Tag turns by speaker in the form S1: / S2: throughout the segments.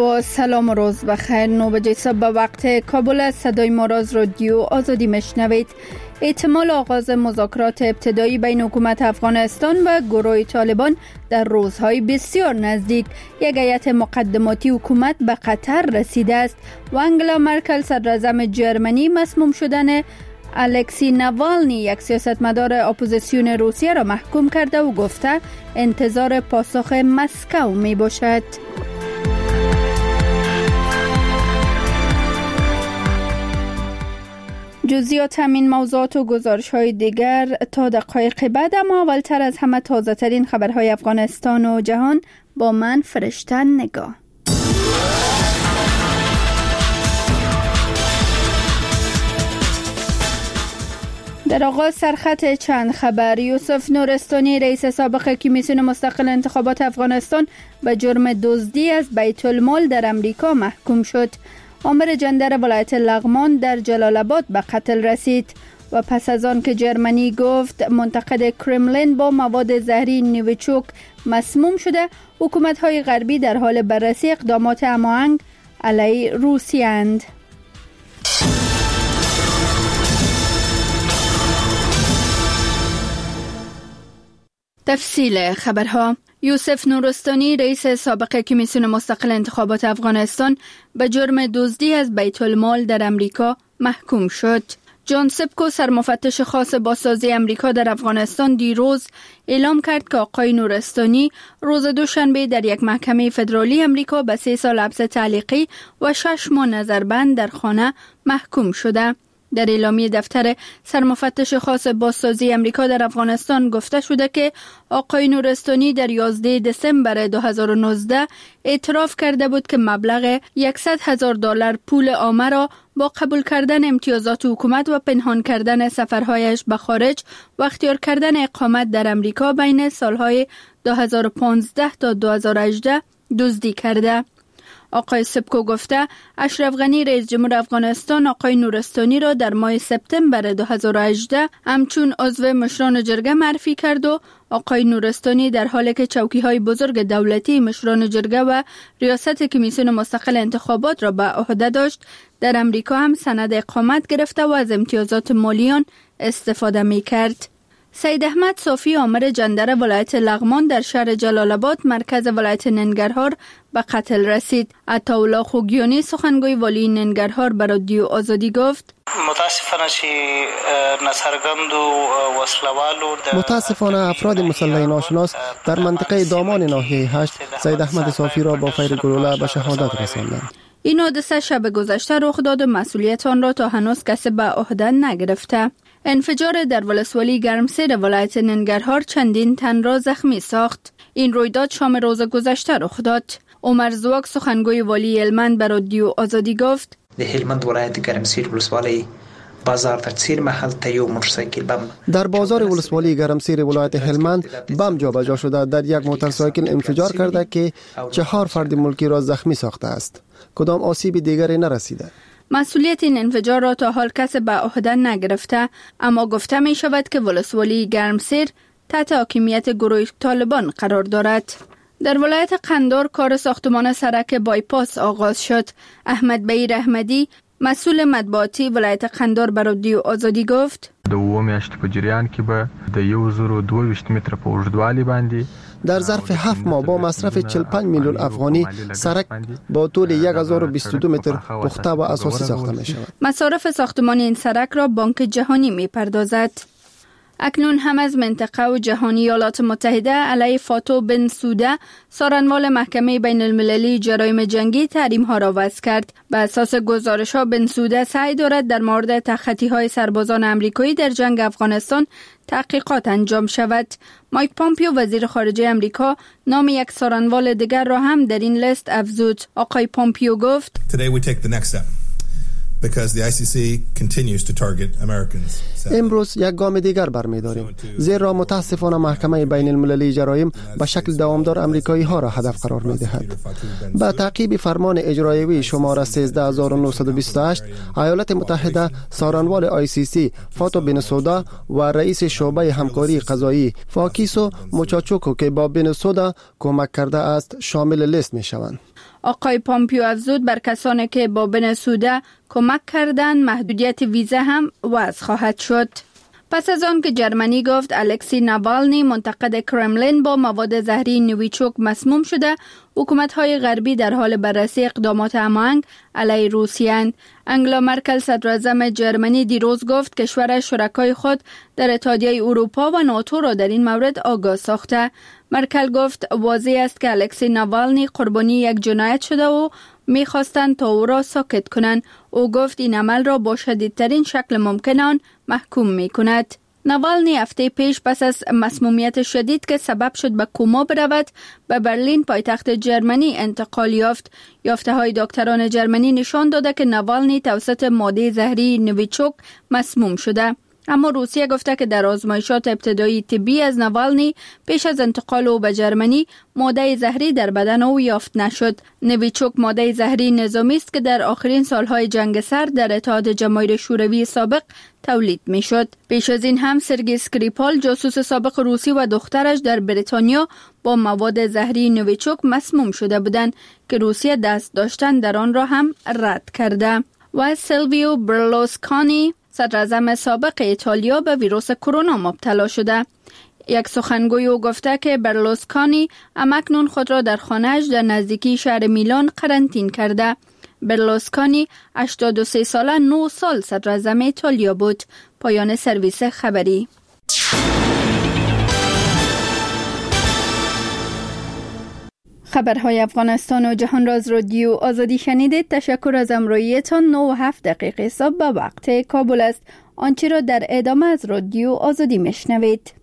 S1: با سلام و روز بخیر. 9 بجه صبح به وقت کابل از صدای ما را از رادیو آزادی میشنوید. احتمال آغاز مذاکرات ابتدایی بین حکومت افغانستان و گروه طالبان در روزهای بسیار نزدیک. یک هیئت مقدماتی حکومت به قطر رسیده است و انگلا مرکل صدراعظم جرمنی مسموم شدن الکسی نوالنی یک سیاستمدار اپوزیسیون روسیه را محکوم کرده و گفته انتظار پاسخ مسکو می باشد. جزئیات همین موضوعات و گزارش‌های دیگر تا دقایق بعد، اما اولتر از همه تازه ترین خبرهای افغانستان و جهان با من فرشته نگاه. در آغاز سرخط چند خبر. یوسف نورستانی رئیس سابق کمیسیون مستقل انتخابات افغانستان به جرم دزدی از بیت المال در امریکا محکوم شد. آمر جندر ولایت لغمان در جلال آباد به قتل رسید و پس از آن که جرمنی گفت منتقد کرملین با مواد زهری نویچوک مسموم شده، حکومت‌های غربی در حال بررسی اقدامات هماهنگ علیه روسیه اند. تفصیل خبرها. یوسف نورستانی رئیس سابق کمیسیون مستقل انتخابات افغانستان به جرم دزدی از بیت المال در امریکا محکوم شد. جان سپکو سرمفتش خاص بازسازی امریکا در افغانستان دیروز اعلام کرد که آقای نورستانی روز دوشنبه در یک محکمه فدرالی امریکا به 3 سال حبس تعلیقی و 6 ماه نظربند در خانه محکوم شده. در اعلامیه دفتر سرمفتش خاص بازسازی امریکا در افغانستان گفته شده که آقای نورستانی در 11 دسامبر 2019 اعتراف کرده بود که مبلغ $100,000 پول عامه را با قبول کردن امتیازات حکومت و پنهان کردن سفرهایش به خارج و اختیار کردن اقامت در امریکا بین سالهای 2015 تا 2018 دزدی کرده. آقای سپکو گفته اشرف غنی رئیس جمهور افغانستان آقای نورستانی را در ماه سپتامبر 2018 همچون عضو مشران جرگه معرفی کرد و آقای نورستانی در حالی که چوکی‌های بزرگ دولتی، مشران جرگه و ریاست کمیسیون مستقل انتخابات را به عهده داشت، در امریکا هم سند اقامت گرفته و از امتیازات مالیان استفاده می‌کرد. سید احمد صافی آمر جندر ولایت لغمان در شهر جلال آباد مرکز ولایت ننگرهار به قتل رسید. عطاالله خوگیانی سخنگوی والی ننگرهار به رادیو آزادی گفت
S2: متاسفانه افراد مسلح ناشناس در منطقه دامان ناحیه 8 سید احمد صافی را با فیر گلوله به شهادت رساندند.
S1: این حادثه شب گذشته رخ داد و مسئولیت آن را تا هنوز کسی به عهده نگرفته. انفجار در ولسوالی گرمسیر ولایت ننگرهار چندین تن را زخمی ساخت. این رویداد شام روز گذشته رخ داد. عمر زواک سخنگوی والی هلمند به رادیو آزادی گفت
S3: د هلمند ولایت گرمسیر ولسوالی بازار ترسیر محل تیو موتورسایکل بم
S2: در بازار ولسوالی گرمسیر ولایت هلمند بم جابجا شده در یک موتورسایکل انفجار کرده که 4 فرد ملکی را زخمی ساخته است. کدام آسیب دیگری نرسیده.
S1: مسئولیت این انفجار را تا حال کسی به عهده نگرفته، اما گفته می شود که ولسوالی گرمسیر تحت حاکمیت گروه طالبان قرار دارد. در ولایت قندار کار ساختمان سرک بایپاس آغاز شد. احمد بیر احمدی مسئول مطبوعاتی ولایت قندار به رادیو آزادی گفت
S4: د 2 میاشتې په جریان کې به د 1022 متر په اوږدوالي باندې
S2: در ظرف 7 ماه با مصرف 45 میلیون افغانی سرک با طول 1022 متر پخته و اساسی ساخته می شود.
S1: مصارف ساختمان این سرک را بانک جهانی می پردازد. اکنون هم از منطقه و جهانی ایالات متحده علیه فاتو بن سوده سارنوال محکمه بین المللی جرایم جنگی تحریم ها را وضع کرد. به اساس گزارش ها بن سوده سعی دارد در مورد تخطی های سربازان امریکایی در جنگ افغانستان تحقیقات انجام شود. مایک پامپیو وزیر خارجه امریکا نام یک سارنوال دیگر را هم در این لیست افزود. آقای پامپیو گفت
S2: امروز یک گام دیگر برمی‌داریم، زیرا متاسفانه محکمه بین المللی جرایم به شکل دوامدار امریکایی ها را هدف قرار می‌دهد. با تعقیب فرمان اجرایی شماره 13928 ایالات متحده سارنوال ICC فاتو بنسودا و رئیس شعبه همکاری قضایی فاکیسو موچاچوکو که با بنسودا کمک کرده است شامل لیست می‌شوند.
S1: آقای پامپیو افزود بر کسانی که با بنسوده کمک کردند محدودیت ویزا هم وضع خواهد شد. پس از آن که جرمنی گفت الکسی ناوالنی منتقد کرملین با مواد زهری نویچوک مسموم شده، حکومت‌های غربی در حال بررسی اقدامات هماهنگ علیه روسیه. انگلا مرکل صدراعظم جرمنی دیروز گفت کشورش شرکای خود در اتحادیه اروپا و ناتو را در این مورد آگاه ساخته. مرکل گفت واضح است که الکسی ناوالنی قربانی یک جنایت شده و می‌خواستند تا او را ساکت کنند. او گفت این عمل را با شدیدترین شکل ممکن آن محکوم می‌کند. ناوالنی هفته پیش پس از مسمومیت شدید که سبب شد به کوما برود به برلین پایتخت جرمنی انتقال یافت. یافته‌های دکتران جرمنی نشان داده که ناوالنی توسط ماده زهری نویچوک مسموم شده. اما روسیه گفته که در آزمایشات ابتدایی طبی از ناوالنی پیش از انتقال او به جرمنی ماده زهری در بدن او یافت نشد. نویچوک ماده زهری نظامی است که در آخرین سالهای جنگ سرد در اتحاد جماهیر شوروی سابق تولید می شد. پیش از این هم سرگئی اسکریپال جاسوس سابق روسی و دخترش در بریتانیا با مواد زهری نویچوک مسموم شده بودند که روسیه دست داشتن در آن را هم رد کرده. و سیلویو برلوسکانی صدراعظم سابق ایتالیا به ویروس کرونا مبتلا شده. یک سخنگوی او گفته که برلوسکانی همکنون خود را در خانه‌اش در نزدیکی شهر میلان قرنطین کرده. برلوسکانی 83 ساله 9 سال صدراعظم ایتالیا بود. پایان سرویس خبری. خبرهای افغانستان و جهان را از رادیو آزادی شنیدید. تشکر از همراهیتان. 9:07 صبح به وقت کابل است. آنچه را در ادامه از رادیو آزادی میشنوید.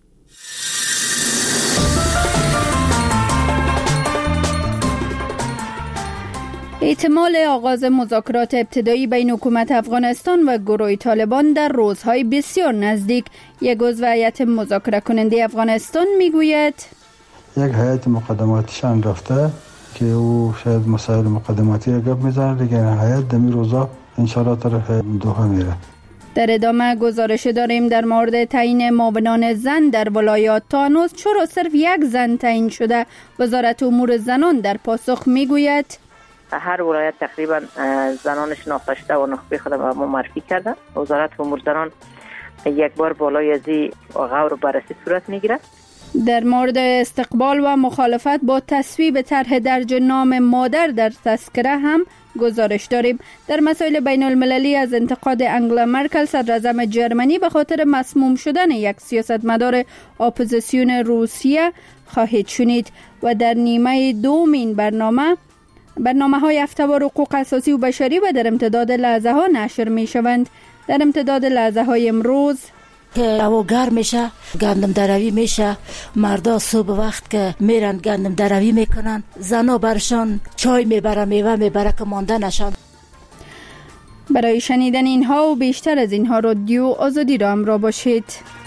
S1: احتمال آغاز مذاکرات ابتدایی بین حکومت افغانستان و گروه طالبان در روزهای بسیار نزدیک. یک عضو هیئت مذاکره کننده افغانستان میگوید
S5: یک هیئت مقدماتیشان رفته که او شاید مسائل مقدماتی را گپ میزنه، دیگه هیئت دمی روزا انشالله طرف دوحه میره.
S1: در ادامه گزارش داریم در مورد تعیین معاونان زن در ولایات. تا هنوز چرا صرف یک زن تعیین شده؟ وزارت امور زنان در پاسخ میگوید
S6: هر ولایت تقریبا زنان شناخته شده و نخبه خود ما معرفی کرده. وزارت امور زنان یک بار بالای از غور بررسی صورت میگیره.
S1: در مورد استقبال و مخالفت با تصویب طرح درج نام مادر در تذکره هم گزارش داریم. در مسائل بین المللی از انتقاد انگلا مرکل صدراعظم جرمنی به خاطر مسموم شدن یک سیاستمدار اپوزیسیون روسیه خواهید شنید. و در نیمه دومین برنامه های هفته‌وار حقوق اساسی و بشری و در امتداد لحظه ها نشر می شوند. در امتداد لحظه های امروز
S7: که هوا گرم میشه، گندم دروی میشه، مردا صبح وقت که میرن گندم دروی میکنن، زنا برشان چای میبره، میوه میبره که مانده نشن.
S1: برای شنیدن اینها و بیشتر از اینها رادیو آزادی را همراه باشید.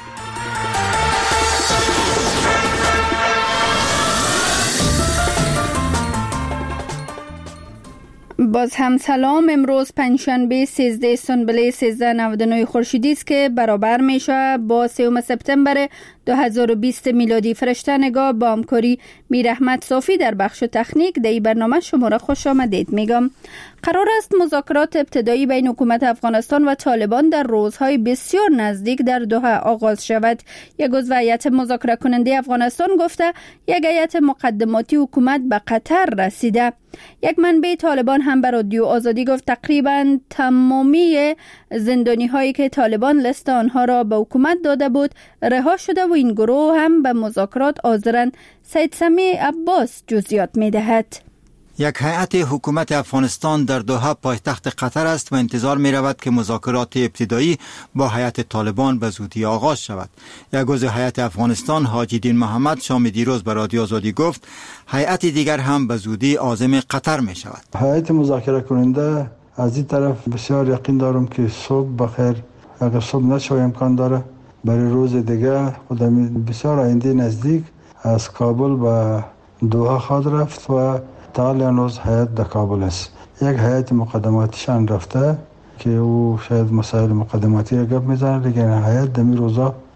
S1: باز هم سلام. امروز پنجشنبه 13 سنبله 1399 خورشیدی است که برابر میشه با 3 سپتامبر 2020 میلادی. فرشته نگاه با همکاری میر احمد صافی در بخش تکنیک در این برنامه شما را خوش آمدید میگم. قرار است مذاکرات ابتدایی بین حکومت افغانستان و طالبان در روزهای بسیار نزدیک در دوحه آغاز شود. یک عضو هیئت مذاکره کننده افغانستان گفته یک هیئت مقدماتی حکومت به قطر رسیده. یک منبع طالبان هم به رادیو آزادی گفت تقریبا تمامی زندانی هایی که طالبان لیست آنها را به حکومت داده بود رها شده و این گروه هم به مذاکرات حاضرند. سید سمیع عباس جزئیات می‌دهد.
S8: یک هیئت حکومت افغانستان در دوحه پایتخت قطر است و انتظار می رود که مذاکرات ابتدایی با هیئت طالبان به زودی آغاز شود. یک عضو هیئت افغانستان حاجی دین محمد شام دیروز به رادیو آزادی گفت هیئت دیگر هم به زودی عازم قطر می شود.
S5: هیئت مذاکره کننده از این طرف بسیار یقین دارم که صبح بخیر، اگر صبح نشه امکان داره برای روز دیگه خودم بسیار آینده نزدیک از کابل به دوحه خواهد رفت و تا هنوز هیئت در کابل است. یک هیئت مقدماتیشان رفته که او شاید مسائل مقدماتی را گپ میزنه، دیگه هیئت دمی روزا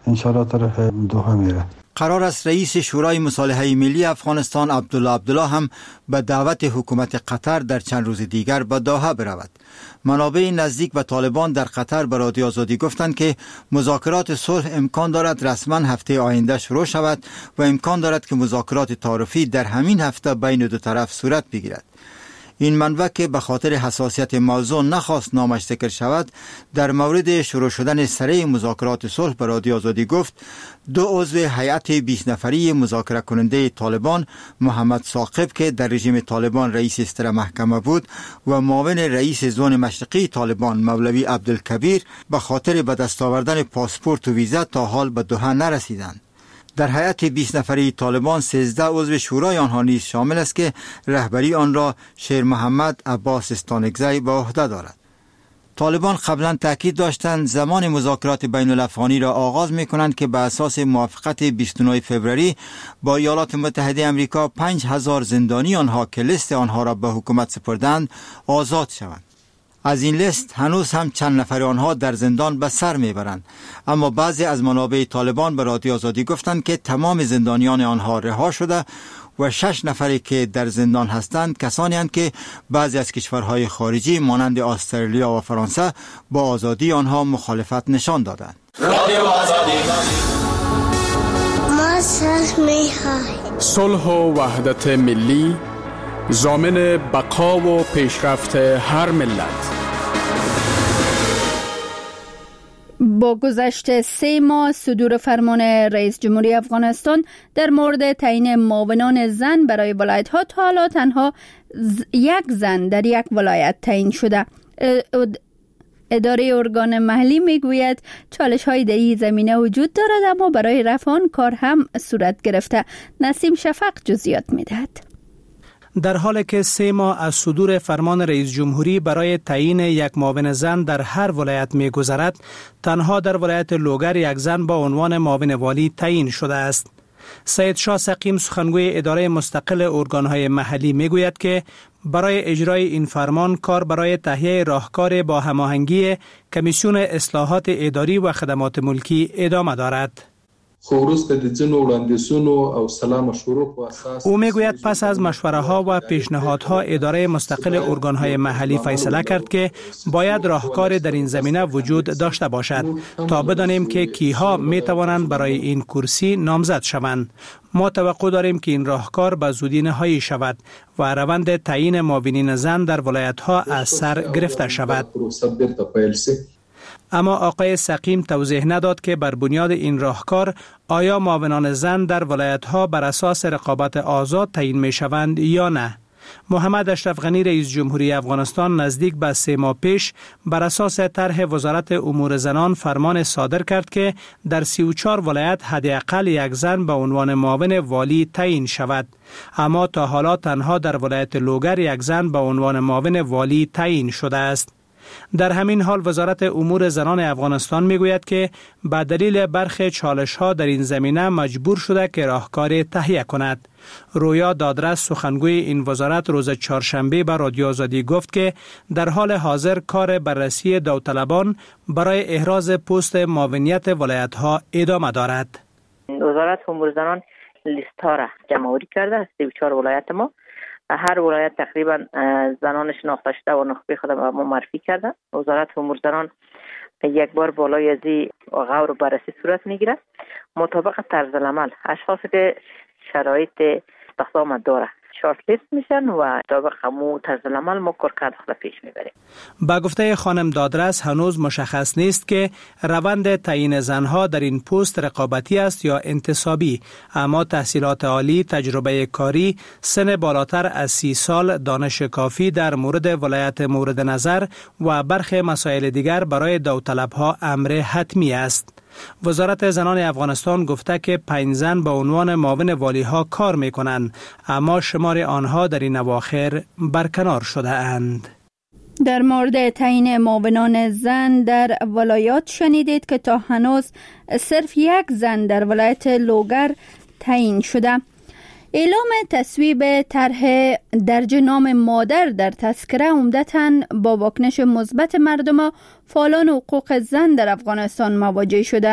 S5: انشالله طرف دوحه میره.
S8: قرار است رئیس شورای مصالحه ملی افغانستان عبدالله هم به دعوت حکومت قطر در چند روز دیگر به دوحه برود. منابع نزدیک به طالبان در قطر به رادیو آزادی گفتند که مذاکرات صلح امکان دارد رسما هفته آینده شروع شود و امکان دارد که مذاکرات تعارفی در همین هفته بین دو طرف صورت بگیرد. این منبع که به خاطر حساسیت موضوع نخواست نامش ذکر شود، در مورد شروع شدن سری مذاکرات صلح به رادیو آزادی گفت 2 عضو هیئت 20 نفری مذاکره کننده طالبان، محمد ثاقب که در رژیم طالبان رئیس استر محکمه بود و معاون رئیس زون مشرقی طالبان مولوی عبدالکبیر، به خاطر به دست آوردن پاسپورت و ویزا تا حال به دوحه نرسیدند. در هیئت 20 نفری طالبان 13 عضو شورای آنها نیز شامل است که رهبری آن را شیر محمد عباس استانکزی به عهده دارد. طالبان قبلا تاکید داشتند زمان مذاکرات بین الافغانی را آغاز می کنند که به اساس موافقت 29 فوریه با ایالات متحده آمریکا 5000 زندانی آنها که لیست آنها را به حکومت سپردند آزاد شوند. از این لیست هنوز هم چند نفر آنها در زندان به سر میبرند، اما بعضی از منابع طالبان به رادیو آزادی گفتند که تمام زندانیان آنها رها شده و 6 نفری که در زندان هستند کسانی هستند که بعضی از کشورهای خارجی مانند استرالیا و فرانسه با آزادی آنها مخالفت نشان دادند. رادیو آزادی
S9: ما صلح و وحدت ملی ضامن بقا و پیشرفت هر ملت.
S1: با گذشت 3 ماه صدور فرمان رئیس جمهوری افغانستان در مورد تعیین معاونان زن برای ولایت‌ها، تا حالا تنها 1 زن در 1 ولایت تعیین شده. اداره ارگان محلی میگوید چالش‌های در این زمینه وجود دارد، اما برای رفع آن کار هم صورت گرفته. نسیم شفق جزئیات میدهد.
S10: در حالی که 3 ماه از صدور فرمان رئیس جمهوری برای تعیین 1 معاون زن در هر ولایت می‌گذرد، تنها در ولایت لوگر 1 زن با عنوان معاون والی تعیین شده است. سید شاه سقیم سخنگوی اداره مستقل ارگان‌های محلی میگوید که برای اجرای این فرمان کار برای تهیه راهکار با هماهنگی کمیسیون اصلاحات اداری و خدمات ملکی ادامه دارد. او میگوید پس از مشوره ها و پیشنهادها اداره مستقل ارگانهای محلی فیصله کرد که باید راهکار در این زمینه وجود داشته باشد تا بدانیم که کیها می توانند برای این کرسی نامزد شوند. ما توقع داریم که این راهکار به زودی نهایی شود و روند تعیین معاونین زن در ولایت ها از سر گرفته شود. اما آقای سقیم توضیح نداد که بر بنیاد این راهکار آیا معاونان زن در ولایت‌ها بر اساس رقابت آزاد تعیین می‌شوند یا نه. محمد اشرف غنی رئیس جمهوری افغانستان نزدیک به 3 ماه پیش بر اساس طرح وزارت امور زنان فرمان صادر کرد که در 34 ولایت حداقل 1 زن به عنوان معاون والی تعیین شود، اما تا حالا تنها در ولایت لوگر 1 زن به عنوان معاون والی تعیین شده است. در همین حال وزارت امور زنان افغانستان میگوید که به دلیل برخی چالش‌ها در این زمینه مجبور شده که راهکار تهیه کند. رویا دادرس سخنگوی این وزارت روز چهارشنبه به رادیو آزادی گفت که در حال حاضر کار بررسی داوطلبان برای احراز پست معاونیت ولایت‌ها ادامه دارد.
S6: وزارت امور زنان لیست‌ها را جمع‌آوری کرده از 34 ولایت ما. هر ولایت تقریبا زنان شناخته شده و نخبه خود ما معرفی کرده. وزارت امور زنان 1 بار بالای از غور بررسی صورت میگیره مطابق طرز العمل. اشخاصی که شرایط استخدام داره شارت لیست میشن و مطابق همون طرز العمل ما کارکرد خود پیش میبریم.
S10: با گفته خانم دادرس هنوز مشخص نیست که روند تعیین زنها در این پست رقابتی است یا انتصابی، اما تحصیلات عالی، تجربه کاری، سن بالاتر از 30 سال، دانش کافی در مورد ولایت مورد نظر و برخی مسائل دیگر برای داوطلبها امر حتمی است. وزارت زنان افغانستان گفته که 5 زن به عنوان معاون والی‌ها کار می‌کنند، اما شمار آنها در این اواخر برکنار شده اند.
S1: در مورد تعیین معاونان زن در ولایات شنیدید که تا هنوز صرف 1 زن در ولایت لوگر تعیین شده. اعلام تصویب طرح درج نام مادر در تذکره عمدتاً با واکنش مثبت مردم و فعالان حقوق زن در افغانستان مواجه شده.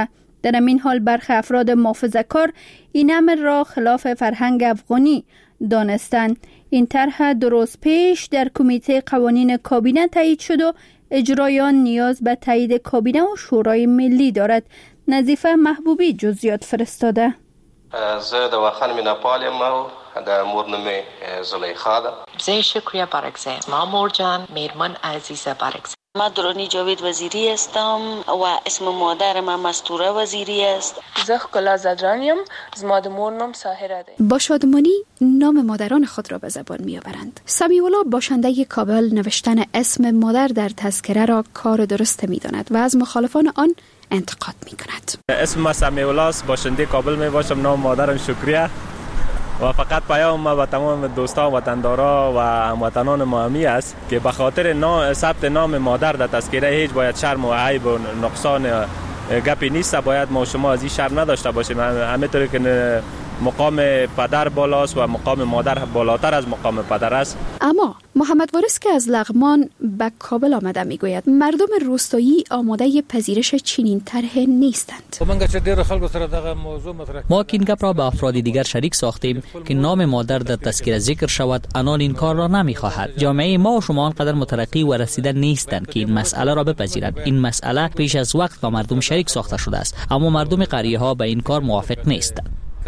S1: در این حال برخی افراد محافظه‌کار این امر را خلاف فرهنگ افغانی دانستند. این طرح 2 روز پیش در کمیته قوانین کابینه تایید شد و اجرای آن نیاز به تایید کابینه و شورای ملی دارد. نظیفه محبوبی جزئیات فرستاده.
S11: زه د وخان میناپال یم او د مور نوم زلیخا ده.
S12: زه شکریه بارگزه. ما مور جان میرمن عزیزه بارگزه.
S13: ما درونی جاوید وزیری هستم و اسم مادر ما مستوره وزیری است.
S14: زه کلا زدرانیم. زما د مور نوم ساحره ده.
S15: با شادمانی نام مادران خود را به زبان میآورند. سمیولا باشنده کابل نوشتن اسم مادر در تذکره را کار درست میداند و از مخالفان آن انتقاد میکند.
S16: اسم ما سمیولا است، باشنده کابل می باشم. نام مادرم شکریه و فقط پیام ما به تمام دوستان وطندارا و هموطنان ما همی است که به خاطر ثبت نام مادر در تذکره هیچ باید شرم و عیب و نقصان گپی نیست. باید ما شما از این شرم نداشته باشیم. همینطوری که مقام پدر بالاست و مقام مادر بالاتر از مقام پدر است.
S15: اما محمد وارث که از لغمان به کابل آمده میگوید مردم روستایی آماده پذیرش چنین طرح نیستند.
S17: ما که این گپ را به افراد دیگر شریک ساختیم که نام مادر در تذکره ذکر شود، آنان این کار را نمیخواهد. جامعه ما و شما آنقدر مترقی و رسیده نیستند که این مسئله را بپذیرند. این مسئله پیش از وقت با مردم شریک ساخته شده است، اما مردم قریه ها به این کار موافق نیستند.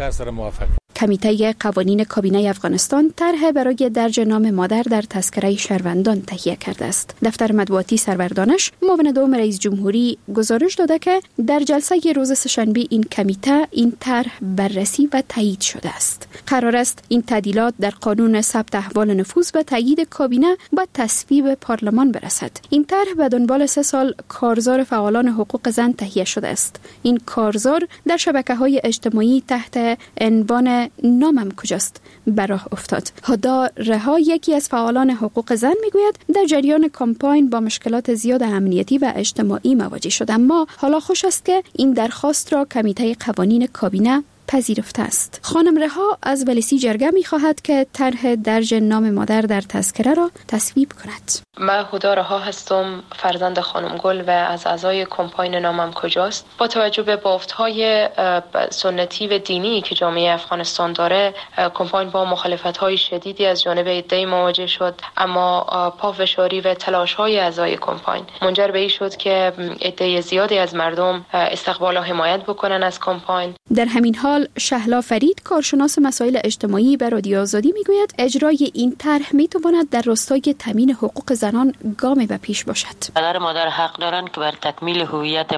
S15: کمیته قوانین کابینه افغانستان طرح برای درج نام مادر در تذکره شهروندان تهیه کرده است. دفتر مطبوعاتی سروردانش معاون دوم رئیس جمهوری گزارش داده که در جلسه روز سه‌شنبه این کمیته این طرح بررسی و تایید شده است. قرار است این تعدیلات در قانون ثبت احوال نفوذ به تایید کابینه و تصویب پارلمان برسد. این طرح به دنبال 3 سال کارزار فعالان حقوق زن تهیه شده است. این کارزار در شبکه‌های اجتماعی تحت عنوان نامم کجاست به راه افتاد. هدا رها یکی از فعالان حقوق زن میگوید در جریان کمپاین با مشکلات زیاد امنیتی و اجتماعی مواجه شد، اما حالا خوش است که این درخواست را کمیته قوانین کابینه پذیرفته است. خانم رها از ولسی جرگه می خواهد که طرح درج نام مادر در تذکره را تصویب کند.
S14: من هدا رها هستم، فرزند خانم گل و از اعضای کمپاین نامم کجاست. با توجه به بافت‌های سنتی و دینی که جامعه افغانستان داره، کمپاین با مخالفت‌های شدیدی از جانب عده‌ای مواجه شد، اما پافشاری و تلاش‌های اعضای کمپاین منجر به این شد که عده زیادی از مردم استقبال و حمایت بکنن از کمپاین.
S15: در همین حال شهلا فرید کارشناس مسائل اجتماعی به رادیو آزادی میگوید اجرای این طرح میتواند در راستای تامین حقوق زنان گامی به پیش باشد.
S13: پدر و مادر حق دارند که بر تکمیل هویت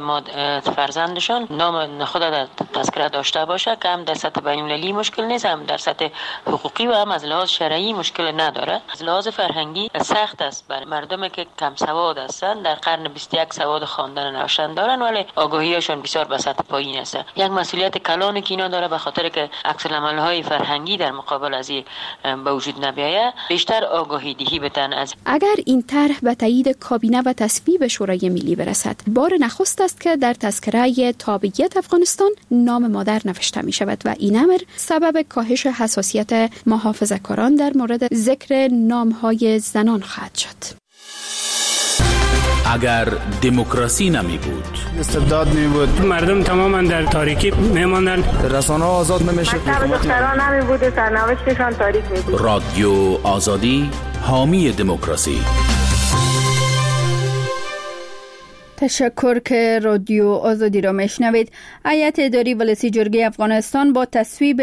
S13: فرزندشان نام خود در تذکره داشته باشه، که هم در سطح بین‌المللی مشکل نیست، هم در سطح حقوقی و هم از لحاظ شرعی مشکل نداره. از لحاظ فرهنگی سخت است بر مردمی که کم سواد هستند، در قرن 21 سواد خواندن و نوشتن دارن ولی آگاهیشان بسیار به سطح پایین است. یک مسئولیت کلانی که اینا داره، به خاطر که عکس العمل‌های فرهنگی در مقابل از این به وجود نمیاد، بیشتر آگاهی دهی بتن. از
S15: اگر این طرح به تایید کابینه و تصویب شورای ملی برسد، بار نخست است که در تذکره تابعیت افغانستان نام مادر نوشته می شود و این امر سبب کاهش حساسیت محافظه‌کاران در مورد ذکر نام‌های زنان خواهد شد.
S18: اگر دموکراسی نمی بود،
S19: استبداد نمی بود، مردم تماما در تاریکی میماندن، رسانه آزاد نمیشه،
S6: دختران نمی بود، سرنوشتشان تاریک می بود.
S18: رادیو آزادی حامی دموکراسی.
S1: تشکر که رادیو آزادی را میشنوید. هیئت اداری ولسی جرگه افغانستان با تصویب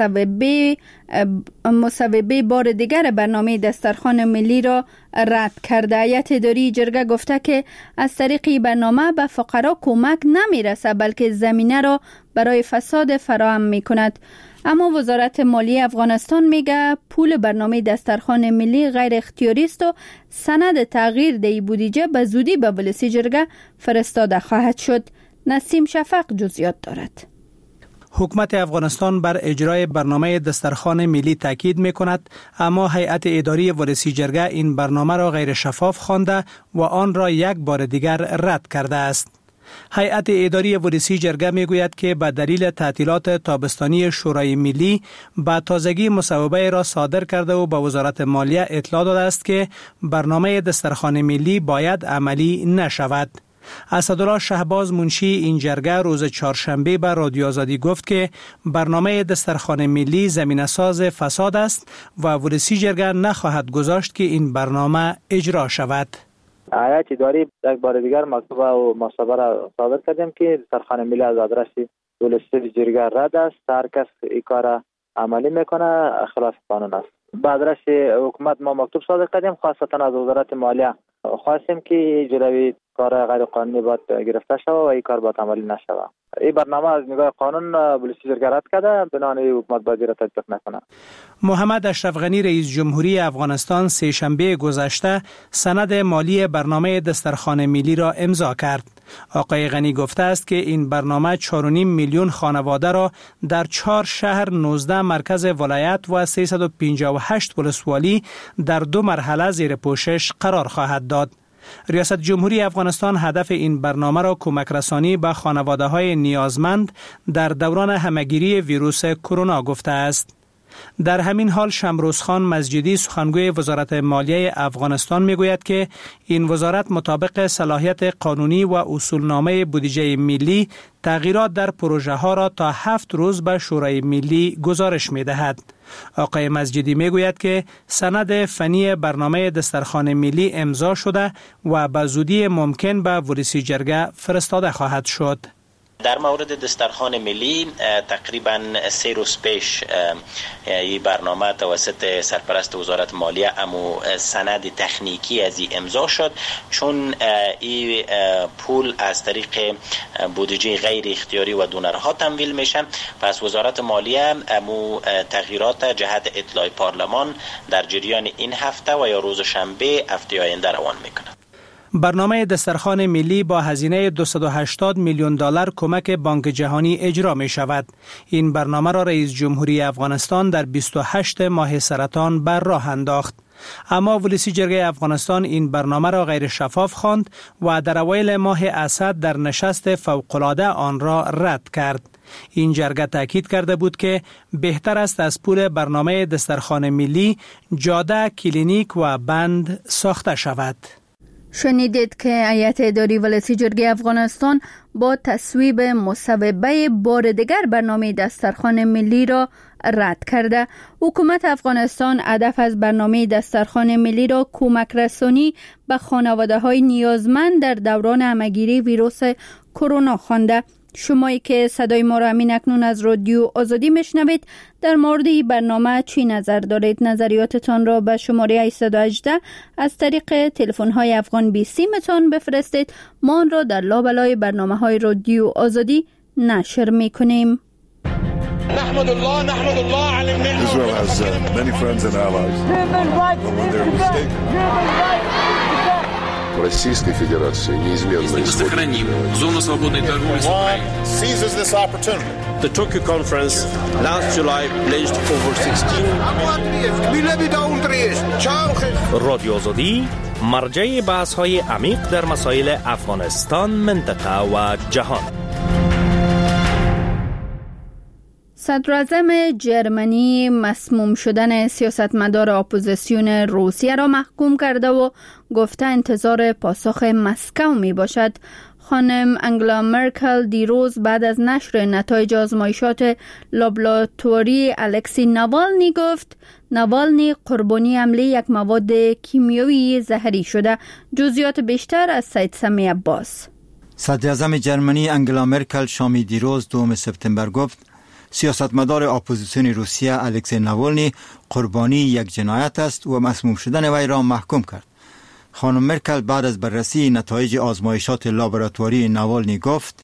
S1: مصوبه بار دیگر برنامه دسترخوان ملی را رد کرده. هیئت اداری جرگه گفته که از طریق برنامه به فقرا کمک نمی رسد، بلکه زمینه را برای فساد فراهم می کند. اما وزارت مالیه افغانستان میگه پول برنامه دسترخوان ملی غیر اختیاری است و سند تغییر دی بودجه به زودی به ولسی جرگه فرستاده خواهد شد. نسیم شفق جزئیات دارد.
S10: حکومت افغانستان بر اجرای برنامه دسترخوان ملی تاکید می‌کند، اما هیئت اداری ولسی جرگه این برنامه را غیر شفاف خوانده و آن را یک بار دیگر رد کرده است. هیئت اداری ولسی جرگه میگوید که به دلیل تعطیلات تابستانی شورای ملی به تازگی مصوبه را صادر کرده و به وزارت مالیه اطلاع داده است که برنامه دسترخوان ملی باید عملی نشود. اسدالله شهباز منشی این جرگه روز چهارشنبه به رادیو آزادی گفت که برنامه دسترخوان ملی زمینه‌ساز فساد است و ولسی جرگه نخواهد گذاشت که این برنامه اجرا شود.
S20: هیئت اداری یک بار دیگر مکتوب و مصوبه را صادر کردیم که دسترخوان ملی از آدرس ولسی جرگه رد است. هر کس این کار عملی میکنه خلاف قانون است. به آدرس حکومت ما مکتوب صادر کردیم، خاصتا از وزارت مالیه خواستیم که جلوی کار غیر قانونی باید گرفته شود و این کار باید عملی نشود. این برنامه از نگاه قانون ولسی جرگه رد کرده، بنابراین حکومت باید را تطبیق نکنه.
S10: محمد اشرف غنی رئیس جمهوری افغانستان سه شنبه گذشته سند مالی برنامه دسترخوان ملی را امضا کرد. آقای غنی گفته است که این برنامه 4.5 میلیون خانواده را در 4 شهر، 19 مرکز ولایت و 358 ولسوالی در 2 مرحله زیر پوشش قرار خواهد داد. ریاست جمهوری افغانستان هدف این برنامه را کمک رسانی به خانواده‌های نیازمند در دوران همه‌گیری ویروس کرونا گفته است. در همین حال شمروز خان مسجدی سخنگوی وزارت مالیه افغانستان میگوید که این وزارت مطابق صلاحیت قانونی و اصولنامه بودجه ملی تغییرات در پروژه ها را تا 7 روز به شورای ملی گزارش می‌دهد. آقای مسجدی میگوید که سند فنی برنامه دسترخوان ملی امضا شده و به زودی ممکن به ولسی جرگه فرستاده خواهد شد.
S21: در مورد دسترخوان ملی تقریبا 3 روز پیش این برنامه توسط سرپرست وزارت مالیه امو سند تکنیکی از این امضا شد، چون این پول از طریق بودجه غیر اختیاری و دونرها تمویل میشه. پس وزارت مالیه امو تغییرات جهت اطلاع پارلمان در جریان این هفته و یا روز شنبه هفته آینده روان میکنه.
S10: برنامه دسترخوان ملی با هزینه 280 میلیون دلار کمک بانک جهانی اجرا می شود. این برنامه را رئیس جمهوری افغانستان در 28 ماه سرطان بر راه انداخت. اما ولسی جرگه افغانستان این برنامه را غیر شفاف خواند و در اوایل ماه اسد در نشست فوق‌العاده آن را رد کرد. این جرگه تاکید کرده بود که بهتر است از پول برنامه دسترخوان ملی جاده، کلینیک و بند ساخته شود.
S1: شنیدید که هیئت اداری ولسی جرگه افغانستان با تصویب مصوبه بار دیگر برنامه دسترخوان ملی را رد کرده. حکومت افغانستان هدف از برنامه دسترخوان ملی را کمک رسانی به خانواده‌های نیازمند در دوران همه‌گیری ویروس کرونا خوانده. شمایی که صدای ما را همین اکنون از رادیو آزادی میشنوید، در مورد این برنامه چی نظر دارید؟ نظریاتتان را به شماره 818 از طریق تلفن‌های افغان 20 متان بفرستید. ما آن را در لابلای برنامه‌های رادیو آزادی نشر می‌کنیم.
S22: نحمد الله على النعمة. Israel has many friends and allies.
S23: Российской Федерации неизменно
S22: сохраним зону свободной торговли с Украиной. Seizes this opportunity. The Tokyo conference last July pledged over 16
S24: رادیو آزادی مرجع بحث‌های عمیق در مسائل افغانستان، منطقه و جهان.
S1: صدراعظم جرمنی مسموم شدن سیاستمدار اپوزیسیون روسیه را محکوم کرده و گفته انتظار پاسخ مسکو می باشد. خانم انگلا مرکل دیروز بعد از نشر نتایج آزمایشات لابراتواری الکسی ناوالنی گفت ناوالنی قربانی حمله یک مواد کیمیایی زهری شده. جزئیات بیشتر از سید سمی عباس.
S8: صدراعظم جرمنی انگلا مرکل شامی دیروز 2 سپتامبر گفت سیاستمدار اپوزیسیون روسیه الکسی ناوالنی قربانی یک جنایت است و مسموم شدن وی را محکوم کرد. خانم مرکل بعد از بررسی نتایج آزمایشات لابراتواری ناوالنی گفت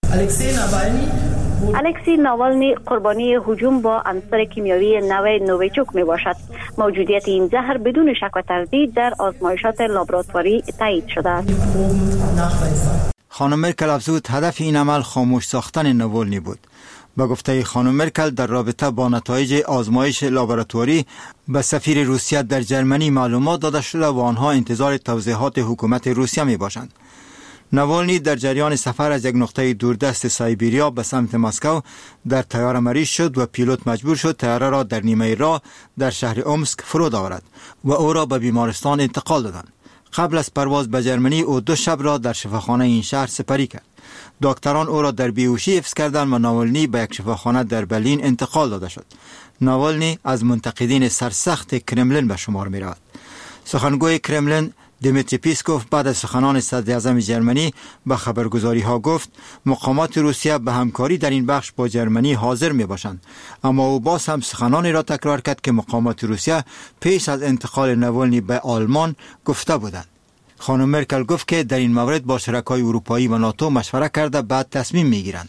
S25: الکسی ناوالنی قربانی هجوم با عنصر کیمیایی نوع نوویچوک می باشد. موجودیت این زهر بدون شک و تردید در آزمایشات لابراتواری تایید شده است.
S8: خانم مرکل افزود هدف این عمل خاموش ساختن ناوالنی بود. با گفته خانم مرکل در رابطه با نتایج آزمایش لابراتواری به سفیر روسیه در جرمنی معلومات داده شده و آنها انتظار توضیحات حکومت روسیه می باشند. ناوالنی در جریان سفر از یک نقطه دوردست سایبریا به سمت مسکو در طیاره مریض شد و پیلوت مجبور شد طیاره را در نیمه راه در شهر اومسک فرود آورد و او را به بیمارستان انتقال دادند. قبل از پرواز به جرمنی او 2 شب را در شفاخانه این شهر سپری کرد. دکتران او را در بیهوشی حفظ کردند و ناولنی به یک شفاخانه در برلین انتقال داده شد. ناولنی از منتقدین سرسخت کرملین به شمار می رود. سخنگوی کرملین دیمیتری پیسکوف بعد از سخنان صدر اعظم جرمنی به خبرگزاری ها گفت مقامات روسیه به همکاری در این بخش با جرمنی حاضر می باشند، اما او باز هم سخنانی را تکرار کرد که مقامات روسیه پیش از انتقال ناولنی به آلمان گفته بودند. خانم مرکل گفت که در این مورد با شرکای اروپایی و ناتو مشوره کرده بعد تصمیم می گیرند.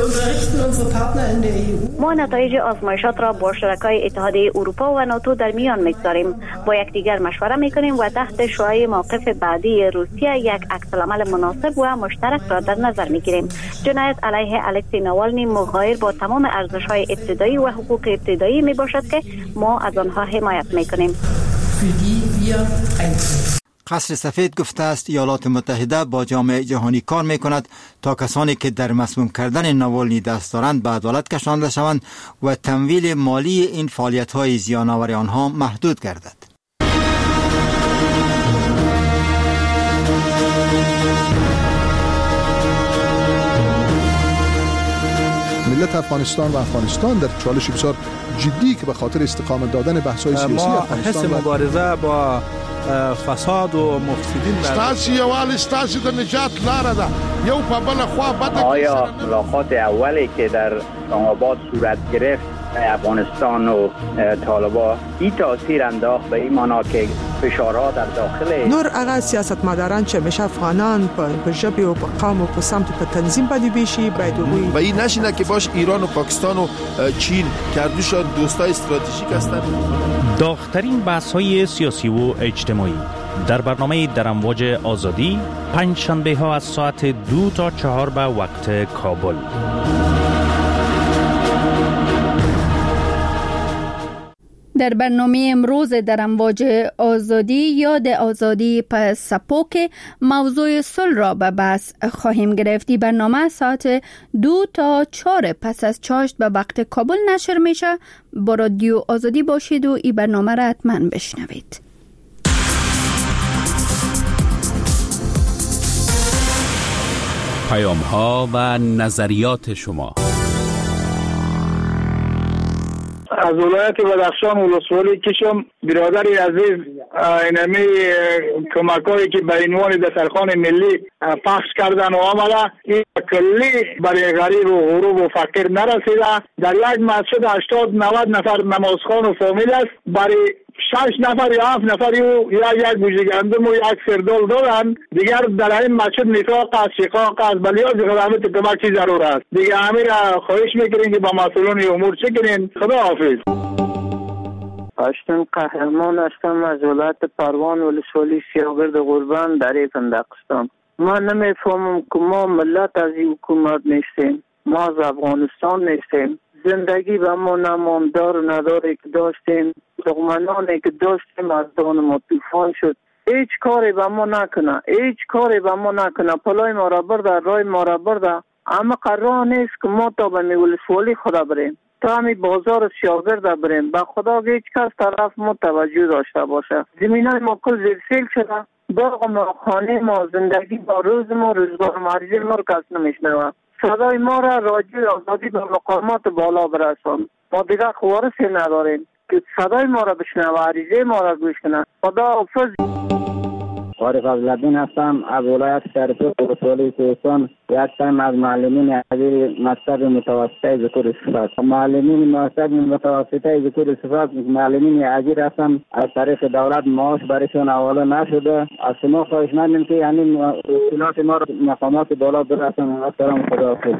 S25: ما نتایج آزمایشات را با شرکای اتحادیه اروپا و ناتو در میان میگذاریم. با یکدیگر مشوره میکنیم و تحت شعاع موقف بعدی روسیه یک عکس‌العمل مناسب و مشترک را در نظر میگیریم. جنایت علیه الکسی ناوالنی مغایر با تمام ارزش‌های ابتدایی و حقوق ابتدایی میباشد که ما از آنها حمایت میکنیم.
S8: قصر سفید گفته است ایالات متحده با جامعه جهانی کار می کند تا کسانی که در مسموم کردن ناولنی دست دارند به عدالت کشانده شوند و تمویل مالی این فعالیت‌های زیان‌آور آنها محدود گردد.
S2: ملت افغانستان و افغانستان در چالش بسیار جدی که به خاطر استقامت دادن بحث‌های سیاسی افغانستان
S10: حس مبارزه با فساد و مفسدین
S22: ستاسي یوال ستاسي د نجات لاره ده یو په بل خوا بده.
S3: آیا ملاقات اولی که در اسلام‌آباد صورت گرفت افغانستان و طالبان این تاثیر انداخت به این معنا که فشارها در داخل
S4: نور هغه سیاستمداران چې مشه افغانان په ژبه او په قوم او په سمت په تنظیم باندې بشي باید وي
S22: و این نشینه که باش ایران و پاکستان و چین کردوشان دوستای استراتژیک هستند.
S24: داغ‌ترین بحث‌های سیاسی و اجتماعی در برنامه در امواج آزادی پنج شنبه ها از ساعت 2 تا 4 به وقت کابل.
S1: در برنامه امروز در امواج آزادی یاد آزادی پس سپوک موضوع صلح را به بحث خواهیم گرفت. برنامه ساعت 2 تا 4 پس از چاشت به وقت کابل نشر میشه. با رادیو آزادی باشید و این برنامه را حتما بشنوید.
S18: پیام ها و نظریات شما.
S5: از ولایت بدخشان ولسوالی کشم برادری عزیز اینمی کمکایی که به عنوان دسترخوان ملی پخش کردن و آمده این کلی برای غریب و غروب و فقیر نرسیده. در یک مسجد 80-90 نفر نمازخوان و فامیل است. برای 6 نفر یا 7 نفر یک بوجه گندم و یک سردال دادن. دیگر در این مسجد نفاق است، شقاق است، بلیاز خدمت کمک چی ضرور است. دیگر همین را خواهش میکنین که با مسئولان امور چه کنین. خدا حافظ.
S7: اشتم قهرمان هستم از ولایت پروان ولسوالی سیاگرد قربان در فندقستان. ما نمیفهمم که ما ملت از این حکومت نیستیم، ما از افغانستان نیستیم. زندگی به ما نماندار و نداری که داشتیم، دغمنانی که داشتیم از دان ما طوفان شد. هیچ کاری به ما نکنه، هیچ کاری به ما نکنه. پلای ما را برده، رای ما را برده. اما قرار نیست که ما تا به ولسوالی خدا بریم، تا همی بازار سیاگرد بریم. به خدا هیچ کس طرف ما توجه داشته باشه. زمینای ما کل زیرسیل شده. باغ ما، خانه ما، زندگی با روز ما، روزگار مریضی ما رو کس نمیشنوه. صدای ما را راجع آزادی به مقامات بالا برسان. ما دیگر خوارسی نداریم که صدای ما را بشنوه، عریضه ما را گوش کنه. خدا حافظ.
S26: عارف عبدالدین هستم از ولایت شرقی ولسوالی کوهستان. یک تایم از معلمین عزیز مکتب متوسطه ذکر صفات. معلمین مکتب متوسطه ذکر صفات معلمین عزیز هستم. از طریق دولت معاش برایشان حواله نشده. از شما خواهش می‌کنم که یعنی اطلاعات ما را مقامات بالا برسانید. السلام، خدا حافظ.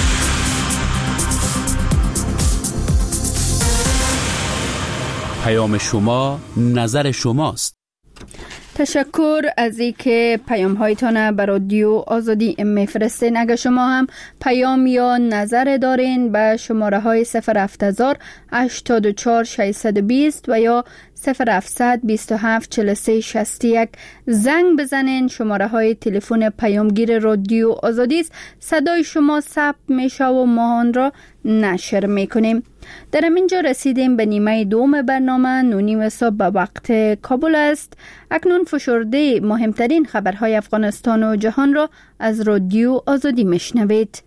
S18: پیام شما نظر شماست.
S1: تشکر از اینکه پیام هایتان به رادیو آزادی میفرستین. اگر شما هم پیام یا نظر دارین به شماره های 070 84 620 و یا 0700 27 43 61 زنگ بزنین. شماره های تلفن پیامگیر رادیو آزادی است. صدای شما ثبت میشه و ما آن را نشر میکنیم. در همینجا رسیدیم به نیمه دوم برنامه. 9:30 صبح به وقت کابل است. اکنون فشرده مهمترین خبرهای افغانستان و جهان را از رادیو آزادی میشنوید.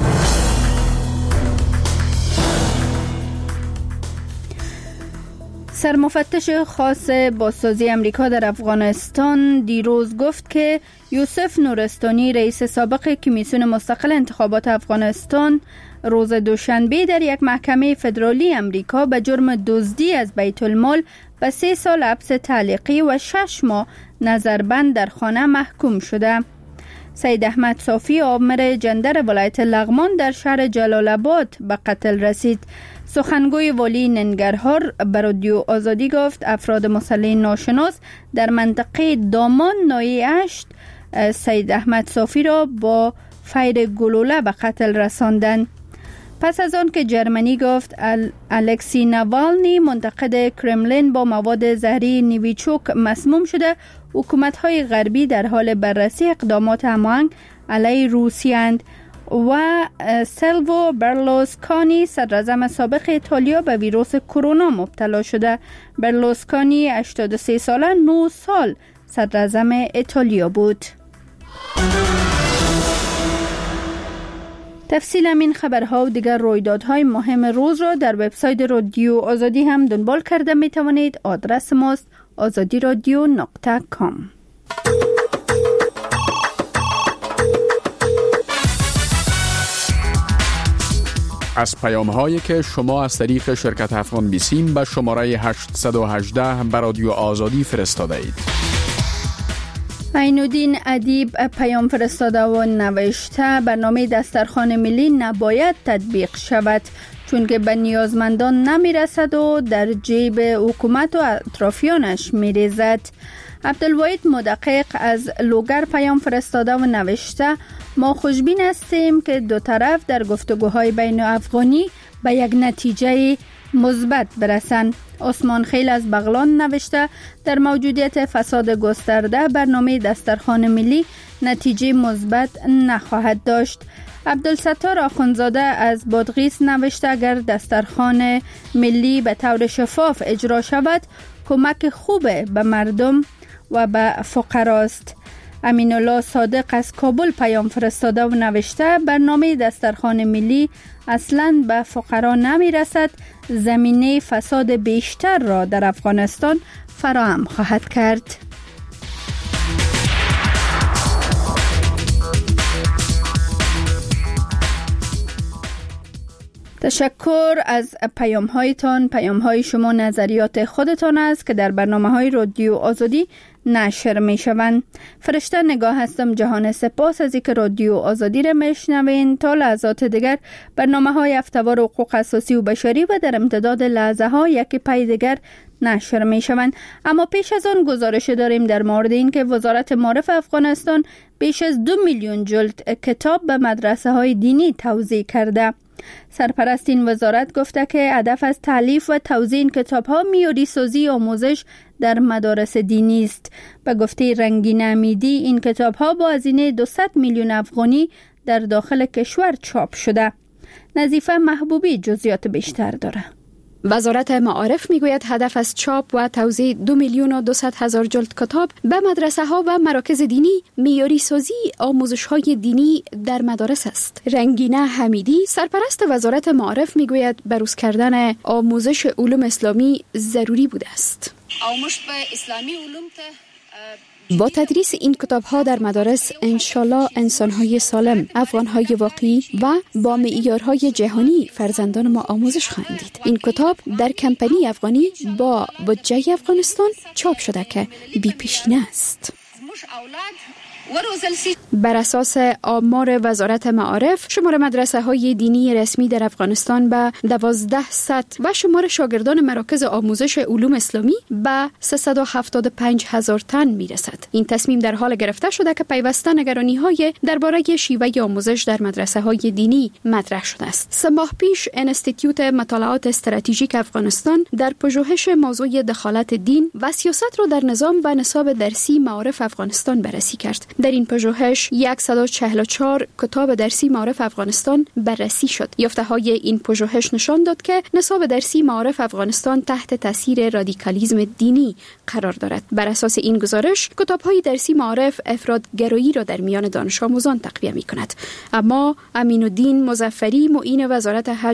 S1: سرمفتش خاص بازسازی امریکا در افغانستان دیروز گفت که یوسف نورستانی رئیس سابق کمیسیون مستقل انتخابات افغانستان روز دوشنبه در یک محکمه فدرالی امریکا به جرم دزدی از بیت المال به 3 سال حبس تعلیقی و 6 ماه نظربند در خانه محکوم شده. سید احمد صافی آمر جندر ولایت لغمان در شهر جلال آباد به قتل رسید. سخنگوی والی ننگرهار به رادیو آزادی گفت افراد مسلح ناشناس در منطقه دامان ناحیه 8 سید احمد صافی را با فیر گلوله به قتل رساندند. پس از آن که جرمنی گفت الکسی ناوالنی منتقد کرملین با مواد زهری نویچوک مسموم شده، حکومت‌های غربی در حال بررسی اقدامات هماهنگ علیه روسیه اند و سیلوو برلوسکانی صدراعظم سابق ایتالیا به ویروس کرونا مبتلا شده. برلوسکانی 83 ساله 9 سال صدراعظم ایتالیا بود. تفصیل این خبرها و دیگر رویدادهای مهم روز را در وبسایت رادیو آزادی هم دنبال کرده می توانید. آدرس ماست azadiradio.com.
S9: از پیام‌هایی که شما از طریق شرکت افغان بیسیم به شماره 818 به رادیو آزادی فرستاده اید.
S1: عین‌الدین ادیب پیام فرستاده و نوشته برنامه دسترخوان ملی نباید تطبیق شود چون که به نیازمندان نمیرسد و در جیب حکومت و اطرافیانش میریزد. عبدالواحد مدقق از لوگر پیام فرستاده و نوشته ما خوشبین هستیم که دو طرف در گفتگوهای بین افغانی به یک نتیجه مثبت برسند. عثمان خیل از بغلان نوشته در موجودیت فساد گسترده برنامه دسترخوان ملی نتیجه مثبت نخواهد داشت. عبدالستار آخونزاده از بادغیس نوشته اگر دسترخوان ملی به طور شفاف اجرا شود کمک خوبه به مردم و به فقراست. امین الله صادق از کابل پیام فرستاده و نوشته برنامه دسترخوان ملی اصلاً به فقرا نمی رسد، زمینه فساد بیشتر را در افغانستان فراهم خواهد کرد. تشکر از پیام‌هایتان. پیام‌های شما نظریات خودتان است که در برنامه‌های رادیو آزادی نشر می‌شوند. فرشته نگاه هستم. جهان سپاس از اینکه رادیو آزادی را میشنوین. تا لحظات دیگر برنامه‌های هفته‌وار حقوق اساسی و بشری و در امتداد لحظه‌ها یکی پای دیگر نشر می‌شوند. اما پیش از آن گزارش داریم در مورد این که وزارت معارف افغانستان بیش از 2 میلیون جلد کتاب به مدرسه‌های دینی توزیع کرده. سرپرست این وزارت گفته که هدف از تالیف و توزیع این کتاب‌ها معیاری سازی آموزش در مدارس دینی است. به گفته رنگین امیدی این کتاب‌ها با هزینه 200 میلیون افغانی در داخل کشور چاپ شده. نظیفه محبوبی جزئیات بیشتر داره.
S15: وزارت معارف میگوید هدف از چاپ و توزیع 2,200,000 جلد کتاب به مدرسه ها و مراکز دینی معیاری سازی آموزش های دینی در مدارس است. رنگینه حمیدی سرپرست وزارت معارف میگوید بروز کردن آموزش علوم اسلامی ضروری بوده است.
S11: آموزش به اسلامی علوم
S15: با تدریس این کتاب‌ها در مدارس انشالله انسان‌های سالم، افغان‌های واقعی و با معیارهای جهانی فرزندان ما آموزش خواهند دید. این کتاب در کمپانی افغانی با بودجه افغانستان چاپ شده که بی‌پیشینه است. بر اساس آمار وزارت معارف شمار مدرسه های دینی رسمی در افغانستان به 1200 و شمار شاگردان مراکز آموزش علوم اسلامی به 375,000 تن می رسد. این تصمیم در حال گرفته شده که پیوسته نگرانی های درباره شیوه آموزش در مدرسه های دینی مطرح شده است. 3 ماه پیش انستیتیوت مطالعات استراتژیک افغانستان در پژوهش موضوع دخالت دین و سیاست را در نظام و نصاب درسی معارف افغانستان بررسی کرد. در این پژوهش 144 کتاب درسی معارف افغانستان بررسی شد. یافته‌های این پژوهش نشان داد که نصاب درسی معارف افغانستان تحت تاثیر رادیکالیسم دینی قرار دارد. بر اساس این گزارش کتاب‌های درسی معارف افراط‌گرایی را در میان دانش آموزان تقویه می‌کند. اما امین‌الدین مظفری معین وزارت حج